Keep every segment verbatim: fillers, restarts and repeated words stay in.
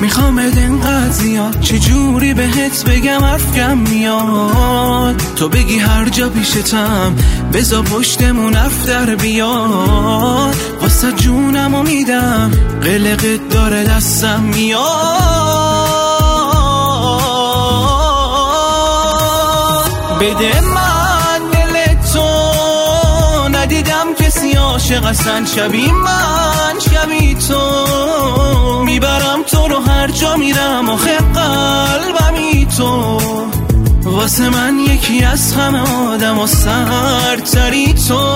میخوام انقدر زیاد چجوری بهت بگم حرفم میاد، تو بگی هر جا پیشتم بزا پشتمون حرف در بیاد، واسه جونمو میدم قلقت داره دستم میاد. بده من دل تو، ندیدم کسی عاشق اصلا شبیه من شبیه تو، میبرم تو رو هر جا میرم آخه قلبمی تو، واسه من یکی از همه آدم و سرتری تو.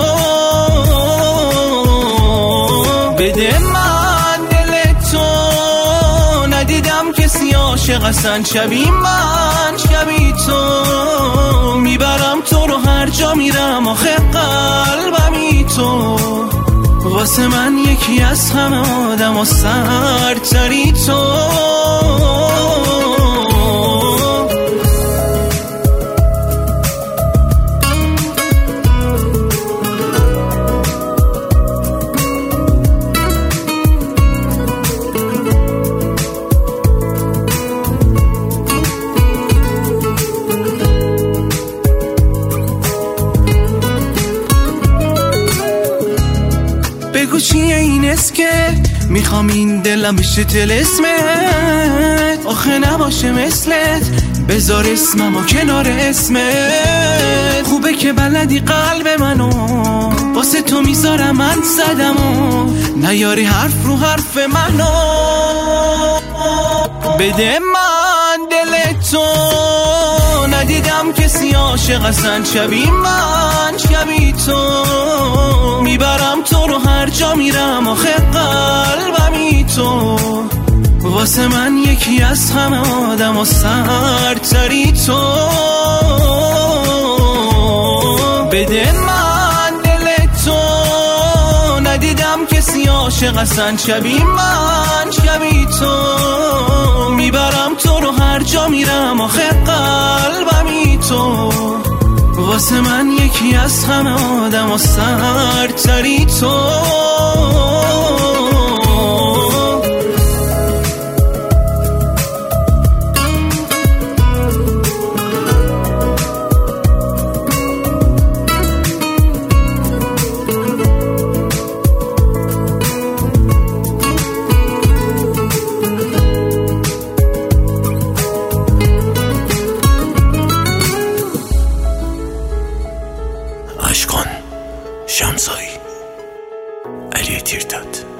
بده من دل تو، ندیدم کسی عاشق اصلا شبیه من شبیه تو، میبرم تو رو هر جا میرم آخه قلبمی تو، واسه من یکی از همه آدم و سرتری تو. بگو چیه این اسکت، میخوام این دلم بشه طلسمت، آخه نباشه مثلت، بذار اسمم و کنار اسمت، خوبه که بلدی قلب منو واسه تو میذارم من صدمو، نیاری حرف رو حرف منو. بده من دل تو، ندیدم کسی عاشق اصلا شبیه من شبیه تو، میبرم تو رو هر جا میرم آخه قلبمی تو، واسه من یکی از همه آدم و سرتری تو. بده من دل تو، ندیدم کسی عاشق اصلا شبیه من شبیه تو، میبرم تو رو هر جا میرم آخه قلبمی تو، واسه من یکی از همه آدم و سرتری تو. اشکان شمسایی، علی تیرداد.